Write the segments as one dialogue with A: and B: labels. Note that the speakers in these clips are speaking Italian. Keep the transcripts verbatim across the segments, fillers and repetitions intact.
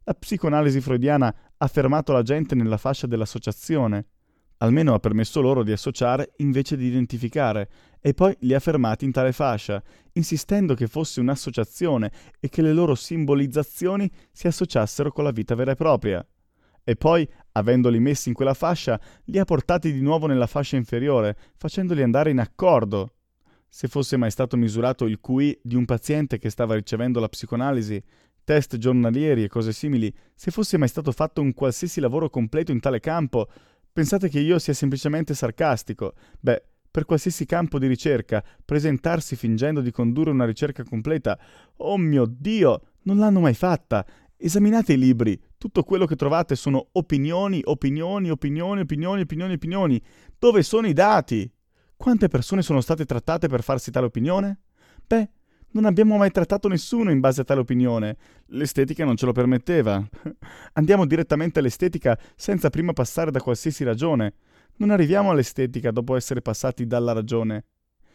A: La psicoanalisi freudiana ha fermato la gente nella fascia dell'associazione. Almeno ha permesso loro di associare invece di identificare, e poi li ha fermati in tale fascia, insistendo che fosse un'associazione e che le loro simbolizzazioni si associassero con la vita vera e propria. E poi, avendoli messi in quella fascia, li ha portati di nuovo nella fascia inferiore, facendoli andare in accordo. Se fosse mai stato misurato il Q I di un paziente che stava ricevendo la psicoanalisi, test giornalieri e cose simili, se fosse mai stato fatto un qualsiasi lavoro completo in tale campo, pensate che io sia semplicemente sarcastico? Beh, per qualsiasi campo di ricerca, presentarsi fingendo di condurre una ricerca completa, oh mio Dio, non l'hanno mai fatta. Esaminate i libri, tutto quello che trovate sono opinioni, opinioni, opinioni, opinioni, opinioni, opinioni. Dove sono i dati? Quante persone sono state trattate per farsi tale opinione? Beh, non abbiamo mai trattato nessuno in base a tale opinione. L'estetica non ce lo permetteva. Andiamo direttamente all'estetica senza prima passare da qualsiasi ragione. Non arriviamo all'estetica dopo essere passati dalla ragione.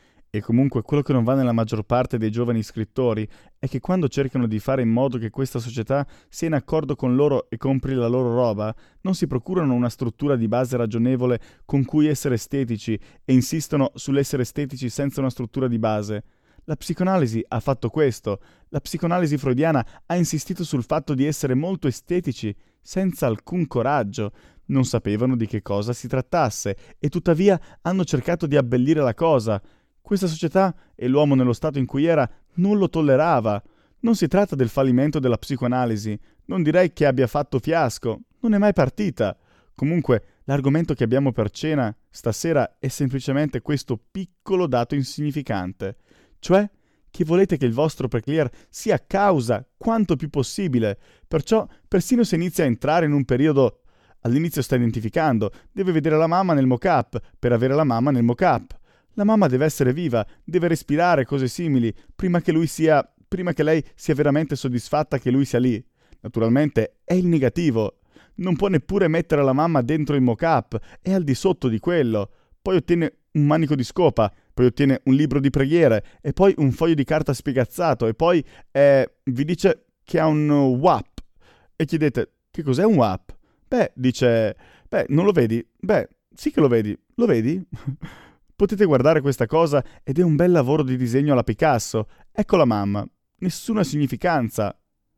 A: E comunque quello che non va nella maggior parte dei giovani scrittori è che quando cercano di fare in modo che questa società sia in accordo con loro e compri la loro roba, non si procurano una struttura di base ragionevole con cui essere estetici e insistono sull'essere estetici senza una struttura di base. La psicoanalisi ha fatto questo. La psicoanalisi freudiana ha insistito sul fatto di essere molto estetici, senza alcun coraggio. Non sapevano di che cosa si trattasse e tuttavia hanno cercato di abbellire la cosa. Questa società e l'uomo nello stato in cui era non lo tollerava. Non si tratta del fallimento della psicoanalisi. Non direi che abbia fatto fiasco. Non è mai partita. Comunque, l'argomento che abbiamo per cena stasera è semplicemente questo piccolo dato insignificante. Cioè che volete che il vostro preclear sia causa quanto più possibile. Perciò, persino se inizia a entrare in un periodo... All'inizio sta identificando, deve vedere la mamma nel mock-up per avere la mamma nel mock-up. La mamma deve essere viva, deve respirare, cose simili, prima che lui sia... prima che lei sia veramente soddisfatta che lui sia lì. Naturalmente è il negativo. Non può neppure mettere la mamma dentro il mock-up, è al di sotto di quello. Poi ottiene un manico di scopa, poi ottiene un libro di preghiere, e poi un foglio di carta spiegazzato, e poi eh, vi dice che ha un W A P. E chiedete, che cos'è un W A P? Beh, dice, beh, non lo vedi? Beh, sì che lo vedi. Lo vedi? Potete guardare questa cosa ed è un bel lavoro di disegno alla Picasso. Ecco la mamma. Nessuna significanza.